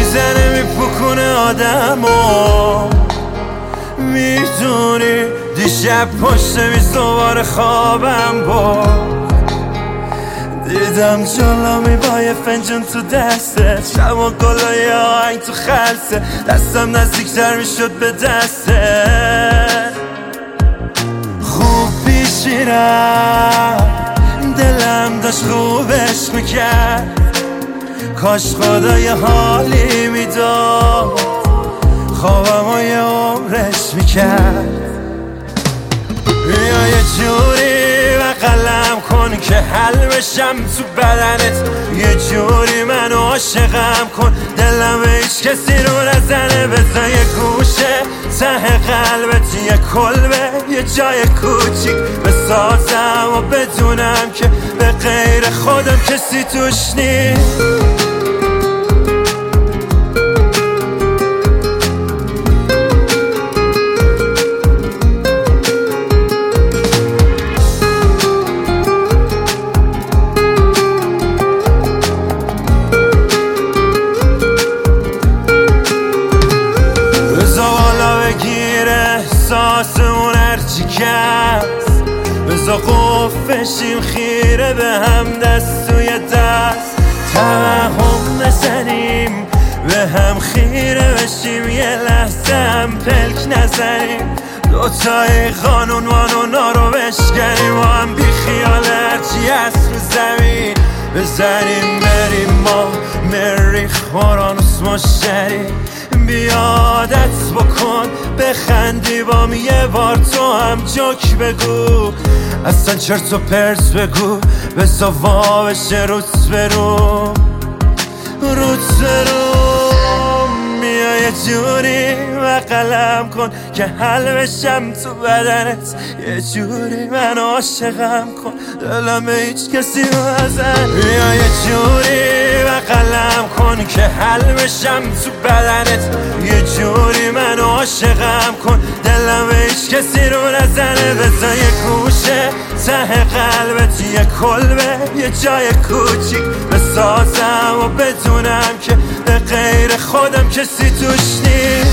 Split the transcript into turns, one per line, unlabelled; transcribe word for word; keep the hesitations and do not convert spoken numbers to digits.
میزنه میپکونه آدمو. میدونی دیشب پشت میز دوباره خوابم بود، دیدم جلومی با یه فنجون تو دسته، شب و گلای آهنگ تو خلصه، دستم نزدیکتر میشد به دسته. خوب پیش میرم دلم داشت خوبش میکرد، کاش خدا یه حالی میداد خوابم و یه عمرش میکرد. بیا یه جوری بغلم کن که حل بشم تو بدنت، یه جوری منو عاشقم کن دلم به هیچ کسی رو نزنه. بزن یه گوشه ته قلبت یه کلبه یه جای کوچیک بسازم و بدونم که به غیر خودم کسی توش نیست. احساسمون هرچی کس بزا قفشیم خیره به هم دست توی دست، توهم نزنیم به هم خیره بشیم یه لحظه هم پلک نزنیم، دوتای قانون وانونا رو بشکنیم و هم بی خیال هرچی هست رو زمین بزنیم بریم ما مریخ مورانوس مشتری. بیادت بکن بخندی بام یه بار تو هم جوک بگو، اصلا چرت و پرت بگو بسا وا بشه روز برو روز برو. بیا یه جوری بغلم کن که حل بشم تو بدنت، یه جوری من عاشقم کن دلم به هیچ کسی نزن. بیا یه جوری بغلم کن که حل بشم تو بدنت، یه جوری من عاشقم کن دلم به هیچ کسی رو نزنه. بزن یه گوشه ته قلبت یه کلبه یه جای کوچیک بسازم و بدونم که به غیر خودم کسی توش نیست.